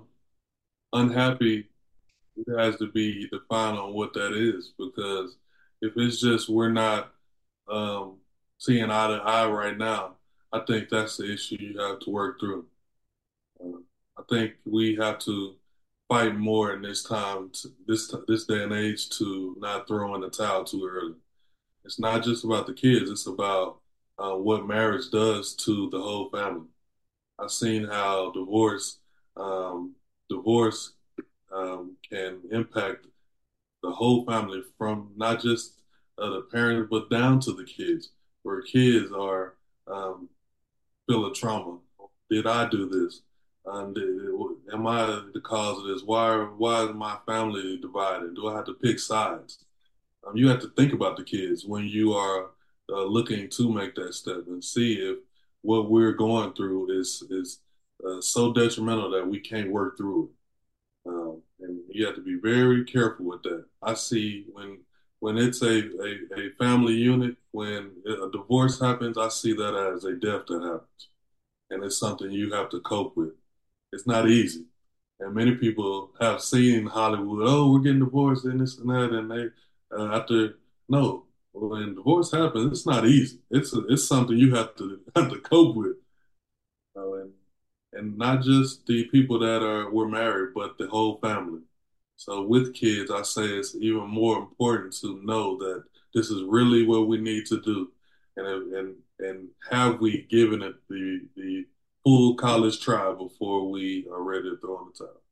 unhappy has to be defined on what that is because if it's just we're not um, seeing eye to eye right now, I think that's the issue you have to work through. Uh, I think we have to fight more in this time, to, this this day and age, to not throw in the towel too early. It's not just about the kids; it's about uh, what marriage does to the whole family. I've seen how divorce, um, divorce um, can impact the whole family from not just uh, the parents but down to the kids, where kids are um, feel a trauma. Did I do this? Um, did, am I the cause of this? Why why is my family divided? Do I have to pick sides? Um, you have to think about the kids when you are uh, looking to make that step and see if what we're going through is is uh, so detrimental that we can't work through it. Um, and you have to be very careful with that. I see when when it's a, a, a family unit, when a divorce happens, I see that as a death that happens, and it's something you have to cope with. It's not easy. And many people have seen Hollywood, oh, we're getting divorced and this and that, and they uh, after no, when divorce happens, it's not easy. It's a, it's something you have to have to cope with, uh, and and not just the people that are were married, but the whole family. So with kids, I say it's even more important to know that this is really what we need to do, and and and have we given it the the full college try before we are ready to throw in the towel?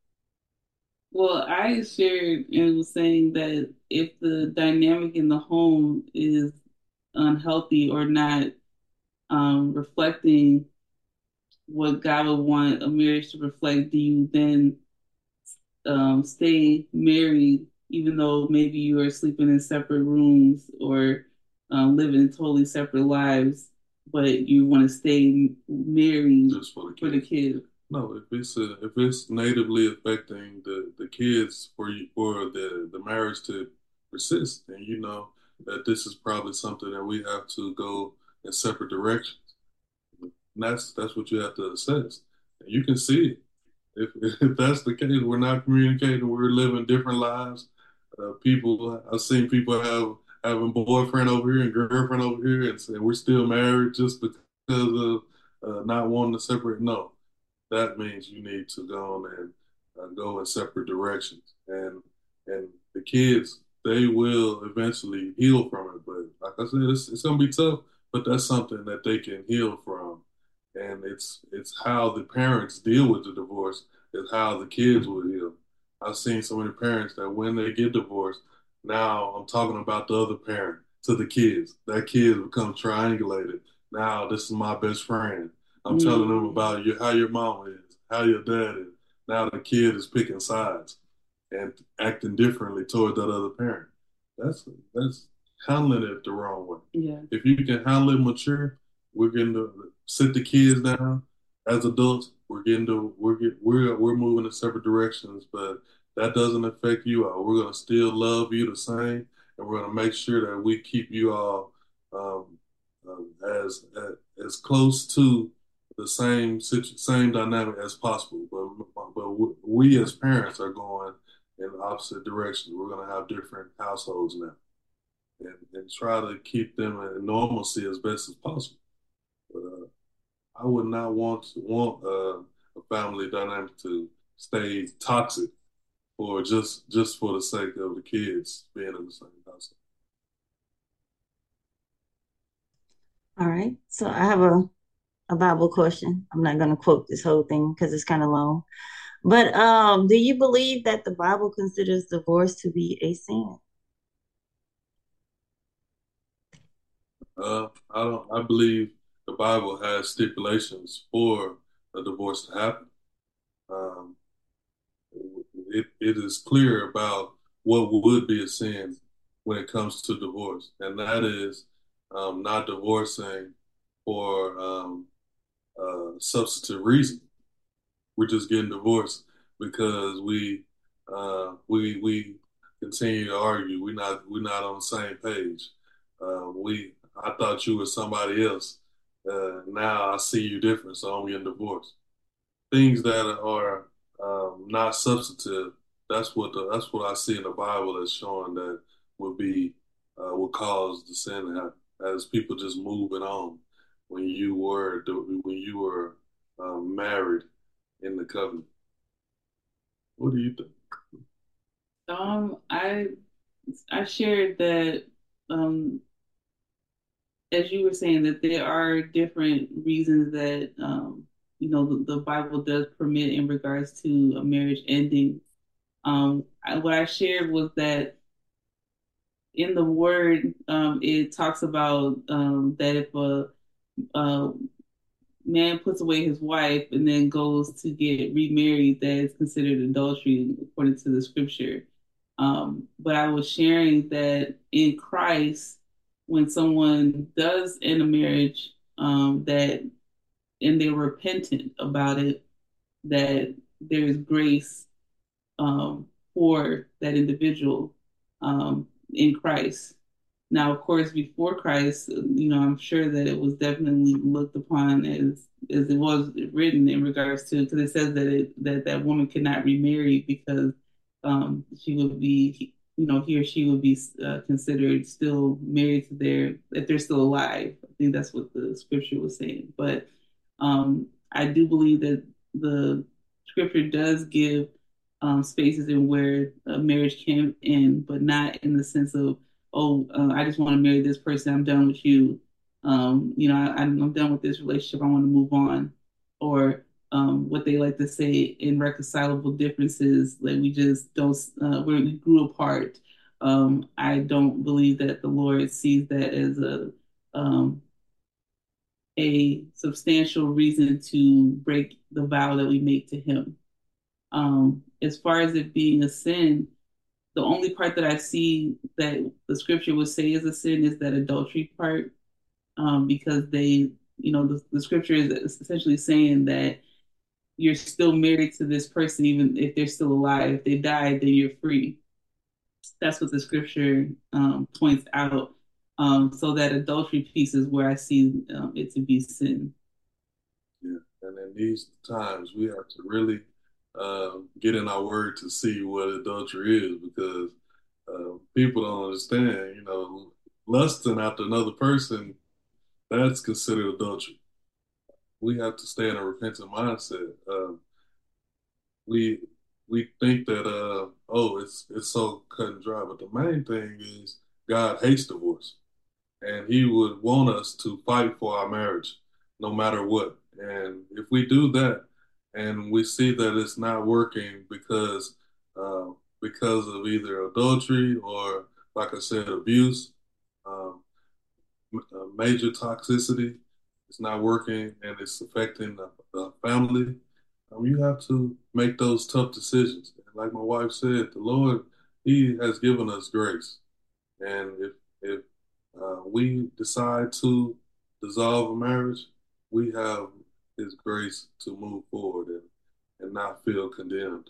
Well, I shared and was saying that if the dynamic in the home is unhealthy or not um, reflecting what God would want a marriage to reflect, do you then um, stay married, even though maybe you are sleeping in separate rooms or um, living totally separate lives, but you want to stay married Just for the for the kids. kid? No, if it's a, if it's natively affecting the the kids for you for the the marriage to persist, then you know that this is probably something that we have to go in separate directions. And that's that's what you have to assess. And you can see it. If if that's the case, we're not communicating. We're living different lives. Uh, people, I've seen people have having boyfriend over here and girlfriend over here, and, and we're still married just because of uh, not wanting to separate. No, that means you need to go on and uh, go in separate directions. And and the kids, they will eventually heal from it. But like I said, it's, it's gonna be tough, but that's something that they can heal from. And it's it's how the parents deal with the divorce is how the kids will heal. I've seen so many parents that when they get divorced, now I'm talking about the other parent to the kids. That kid become triangulated. Now this is my best friend. I'm telling them Mm. about you, how your mom is, how your dad is. Now the kid is picking sides and acting differently toward that other parent. That's that's handling it the wrong way. Yeah. If you can handle it mature, we're going to sit the kids down as adults. we're getting to we're get, we're we're moving in separate directions, but that doesn't affect you all. We're gonna still love you the same, and we're gonna make sure that we keep you all um, um, as, as as close to the same situ- same dynamic as possible. But but we as parents are going in opposite directions. We're gonna have different households now, and, and try to keep them in normalcy as best as possible. But uh, I would not want to want uh, a family dynamic to stay toxic for just just for the sake of the kids being in the same household. All right. So I have a, a Bible question. I'm not going to quote this whole thing because it's kind of long. But um, do you believe that the Bible considers divorce to be a sin? Uh, I don't. I believe the Bible has stipulations for a divorce to happen. Um, it, it is clear about what would be a sin when it comes to divorce, and that is um, not divorcing for um, uh, substantive reason. We're just getting divorced because we uh, we we continue to argue. We're not we're not on the same page. Uh, we I thought you were somebody else. Uh, now I see you different, so I'm getting divorced. Things that are um, not substantive. That's what the, that's what I see in the Bible as showing that would be uh, would cause the sin to happen as people just moving on when you were when you were um, married in the covenant. What do you think? Um, I I shared that um, as you were saying that there are different reasons that um, you know the, the Bible does permit in regards to a marriage ending. Um, I, what I shared was that in the Word, um, it talks about um, that if a, a man puts away his wife and then goes to get remarried, that is considered adultery according to the Scripture. Um, but I was sharing that in Christ, when someone does end a marriage, um, that and they're repentant about it, that there is grace um, for that individual um, in Christ. Now, of course, before Christ, you know, I'm sure that it was definitely looked upon as as it was written in regards to because it says that it that that woman could not remarry because um, she would be, you know, he or she would be uh, considered still married to their if they're still alive. I think that's what the scripture was saying. But um, I do believe that the scripture does give um, spaces in where a marriage can end, but not in the sense of oh, uh, I just want to marry this person. I'm done with you. Um, you know, I, I'm done with this relationship. I want to move on. Or um, what they like to say, irreconcilable differences. Like we just don't, uh, we grew apart. Um, I don't believe that the Lord sees that as a um, a substantial reason to break the vow that we make to Him. Um, as far as it being a sin, the only part that I see that the scripture would say is a sin is that adultery part, um, because they, you know, the, the scripture is essentially saying that you're still married to this person even if they're still alive. If they died, then you're free. That's what the scripture um, points out. Um, so that adultery piece is where I see um, it to be sin. Yeah, and in these times, we have to really uh, get in our word to see what adultery is because uh, people don't understand. You know, lusting after another person, that's considered adultery. We have to stay in a repentant mindset. Uh, we we think that uh, oh, it's it's so cut and dry, but the main thing is God hates divorce, and He would want us to fight for our marriage, no matter what. And if we do that, and we see that it's not working because uh, because of either adultery or, like I said, abuse, um, uh, major toxicity, it's not working, and it's affecting the, the family. Um, you have to make those tough decisions. And like my wife said, the Lord, He has given us grace. And if if uh, we decide to dissolve a marriage, we have his grace to move forward and, and not feel condemned.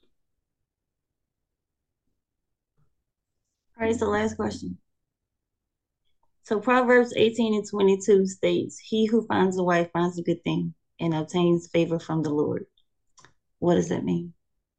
All right, so last question. So Proverbs eighteen and twenty-two states, he who finds a wife finds a good thing and obtains favor from the Lord. What does that mean?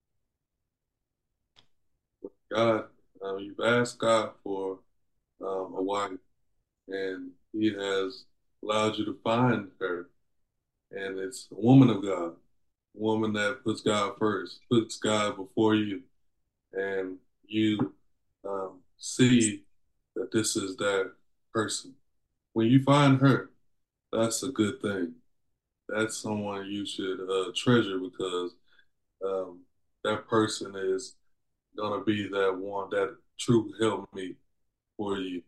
God, uh, you've asked God for um, a wife, and He has allowed you to find her, and it's a woman of God, a woman that puts God first, puts God before you, and you um, see that this is that person. When you find her, that's a good thing. That's someone you should uh, treasure because um, that person is gonna be that one, that true helpmeet for you.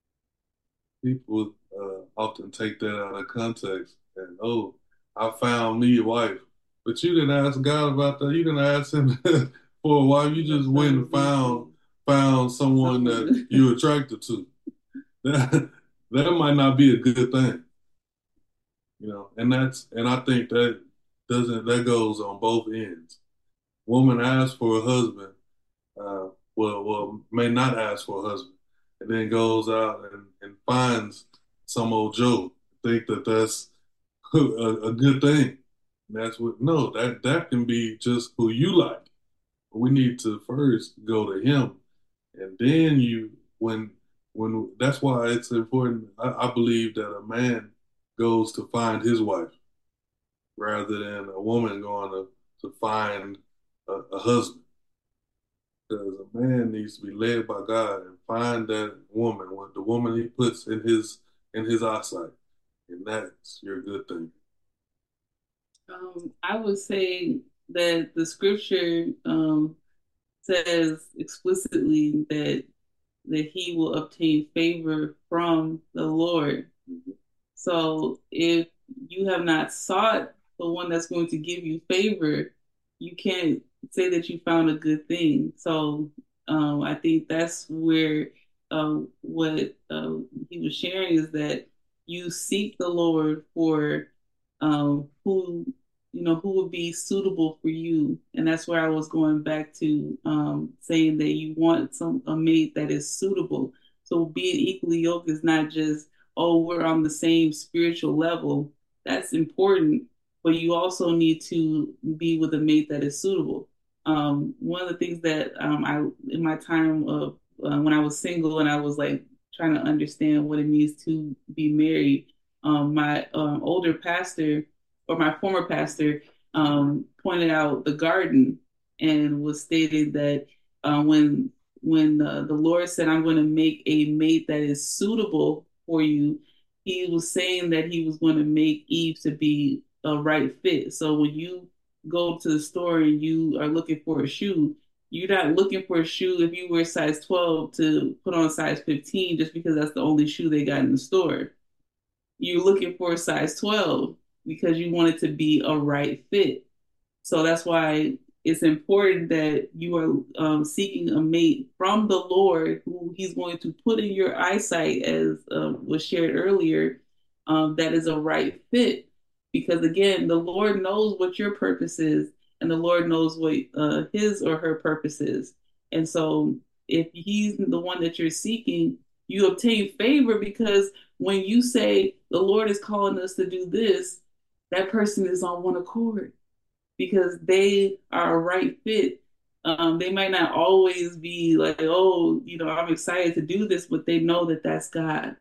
People uh, often take that out of context and, oh, I found me a wife, but you didn't ask God about that. You didn't ask Him for a wife. You just went and found found someone that you're attracted to. That that might not be a good thing, you know. And that's and I think that doesn't that goes on both ends. Woman asks for a husband, uh, well, well, may not ask for a husband, and then goes out and, and finds some old Joe. Think that that's a, a good thing. And that's what no, that that can be just who you like. But we need to first go to him, and then you when when that's why it's important. I, I believe that a man goes to find his wife rather than a woman going to to find a, a husband. Because a man needs to be led by God and find that woman, what the woman he puts in his in his eyesight, and that's your good thing. Um, I would say that the scripture um, says explicitly that that he will obtain favor from the Lord. So if you have not sought the one that's going to give you favor, you can't say that you found a good thing. So um, I think that's where uh, what uh, he was sharing is that you seek the Lord for um, who you know who would be suitable for you, and that's where I was going back to um, saying that you want some a mate that is suitable. So being equally yoked is not just, oh, we're on the same spiritual level. That's important, but you also need to be with a mate that is suitable. Um, one of the things that um, I, in my time of uh, when I was single and I was like trying to understand what it means to be married, um, my um, older pastor or my former pastor um, pointed out the garden and was stating that uh, when when uh, the Lord said, "I'm going to make a mate that is suitable for you," he was saying that he was going to make Eve to be a right fit. So when you go to the store and you are looking for a shoe, you're not looking for a shoe if you wear size twelve to put on size fifteen just because that's the only shoe they got in the store. You're looking for a size twelve because you want it to be a right fit. So that's why it's important that you are um, seeking a mate from the Lord who he's going to put in your eyesight, as um, was shared earlier, um, that is a right fit. Because again, the Lord knows what your purpose is, and the Lord knows what uh, his or her purpose is. And so if he's the one that you're seeking, you obtain favor because when you say the Lord is calling us to do this, that person is on one accord because they are a right fit. Um, they might not always be like, oh, you know, I'm excited to do this, but they know that that's God.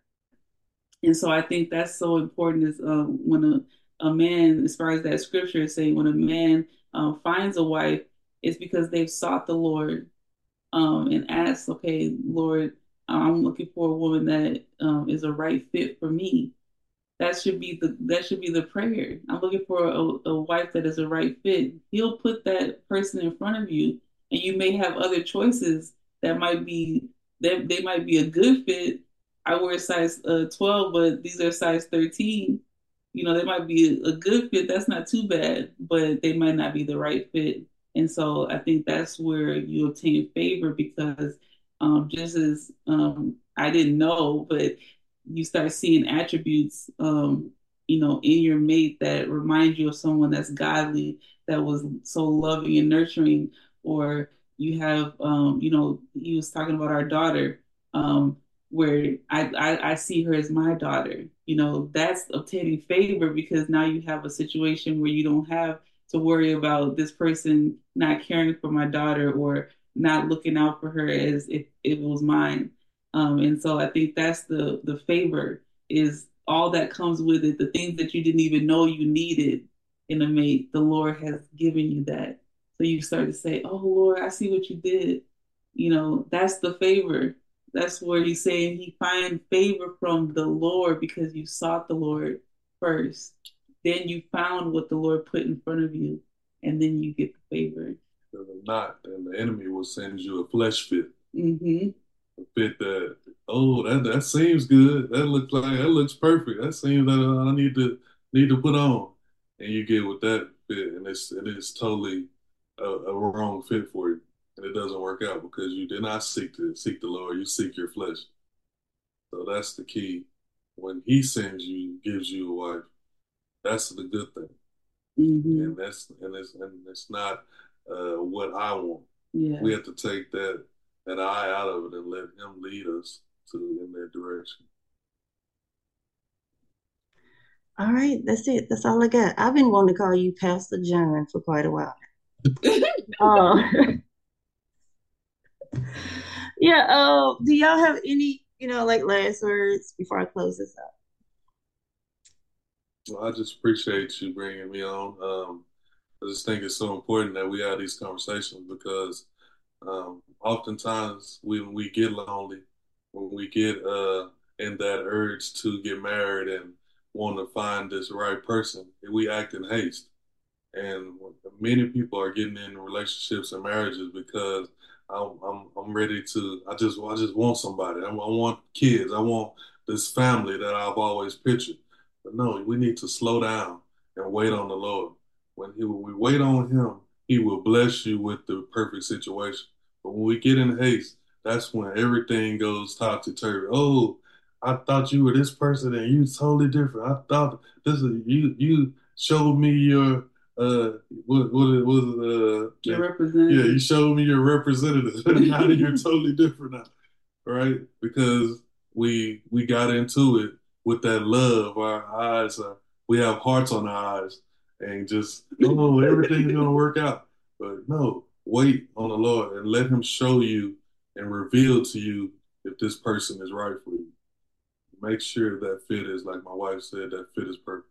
And so I think that's so important is um, when a, a man, as far as that scripture is saying, when a man um, finds a wife, it's because they've sought the Lord um, and asked, okay, Lord, I'm looking for a woman that um, is a right fit for me. That should be the that should be the prayer. I'm looking for a, a wife that is a right fit. He'll put that person in front of you, and you may have other choices that might be that they might be a good fit. I wear size uh, twelve, but these are size thirteen. You know, they might be a, a good fit. That's not too bad, but they might not be the right fit. And so I think that's where you obtain favor because um, just as um, I didn't know, but you start seeing attributes um, you know, in your mate that reminds you of someone that's godly, that was so loving and nurturing, or you have, um, you know, he was talking about our daughter, um, where I, I, I see her as my daughter. You know, that's obtaining favor because now you have a situation where you don't have to worry about this person not caring for my daughter or not looking out for her as if it was mine. Um, and so I think that's the the favor is all that comes with it, the things that you didn't even know you needed in a mate. The Lord has given you that. So you start to say, "Oh Lord, I see what you did." You know, that's the favor. That's where he's saying he find favor from the Lord because you sought the Lord first. Then you found what the Lord put in front of you, and then you get the favor. If not, then the enemy will send you a flesh fit, Mm-hmm. a fit that, oh, that that seems good. That looks like that looks perfect. That seems that I need to need to put on, and you get with that fit, and it's and it's totally a, a wrong fit for you, and it doesn't work out because you did not seek to seek the Lord. You seek your flesh. So that's the key. When He sends you, gives you a wife, that's the good thing, Mm-hmm. and that's and it's and it's not uh, what I want. Yeah. We have to take that that eye out of it and let Him lead us to in that direction. All right, that's it. That's all I got. I've been wanting to call you Pastor John for quite a while. Uh, yeah. Uh, do y'all have any, you know, like last words before I close this out? Well, I just appreciate you bringing me on. Um, I just think it's so important that we have these conversations because um, oftentimes when we get lonely, when we get uh, in that urge to get married and want to find this right person, we act in haste. And many people are getting in relationships and marriages because I'm I'm, I'm ready to. I just I just want somebody. I, I want kids. I want this family that I've always pictured. But no, we need to slow down and wait on the Lord. When he when we wait on Him, He will bless you with the perfect situation. But when we get in haste, that's when everything goes topsy turvy. Oh, I thought you were this person and you totally different. I thought this is you. You showed me your uh, what what was uh, Your yeah, representative. you showed me your representative. Now you're totally different now, right? Because we we got into it with that love. Our eyes are we have hearts on our eyes, and just oh, everything's gonna work out. But no, wait on the Lord and let Him show you and reveal to you if this person is right for you. Make sure that fit is like my wife said. That fit is perfect.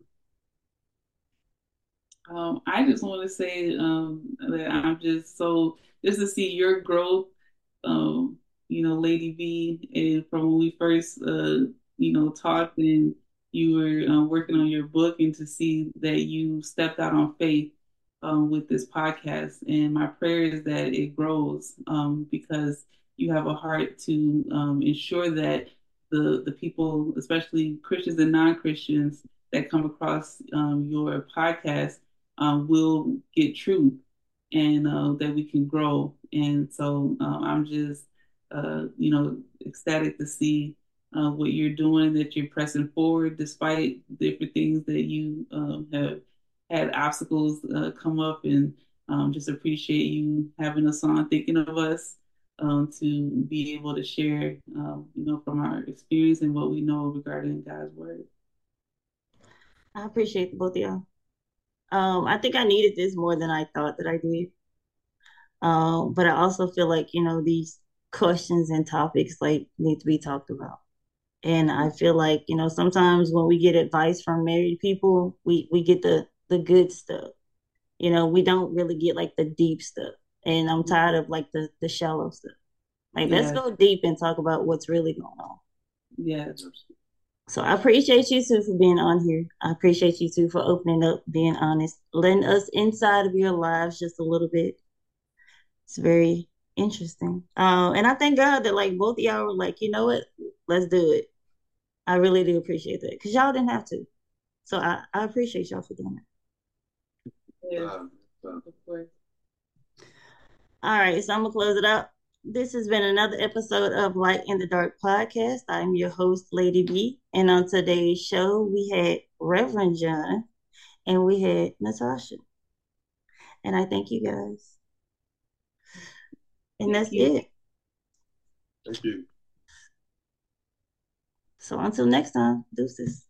Um, I just want to say um, that I'm just so just to see your growth, um, you know, Lady B, and from when we first, uh, you know, talked and you were uh, working on your book, and to see that you stepped out on faith um, with this podcast. And my prayer is that it grows um, because you have a heart to um, ensure that the the people, especially Christians and non Christians, that come across um, your podcast um, will get truth and uh, that we can grow. And so um, I'm just, uh, you know, ecstatic to see uh, what you're doing, that you're pressing forward despite different things that you um, have had obstacles uh, come up, and um, just appreciate you having us on, thinking of us. Um, to be able to share, um, you know, from our experience and what we know regarding God's word. I appreciate the both of y'all. Um, I think I needed this more than I thought that I did. Um, but I also feel like, you know, these questions and topics like need to be talked about. And I feel like, you know, sometimes when we get advice from married people, we we get the the good stuff. You know, we don't really get like the deep stuff. And I'm tired of like the the shallow stuff. Like let's Yes, go deep and talk about what's really going on. yes. So I appreciate you too for being on here. I appreciate you too for opening up, being honest, letting us inside of your lives just a little bit. It's very interesting. Um, and I thank God that like both of y'all were like, you know what, let's do it. I really do appreciate that because y'all didn't have to. So I, I appreciate y'all for doing that. Yes, Uh, uh, of course. All right, so I'm gonna close it out. This has been another episode of Light in the Dark podcast. I'm your host, Lady B. And on today's show, we had Reverend John and we had Natasha. And I thank you guys. And Thank that's you. it. Thank you. So until next time, deuces.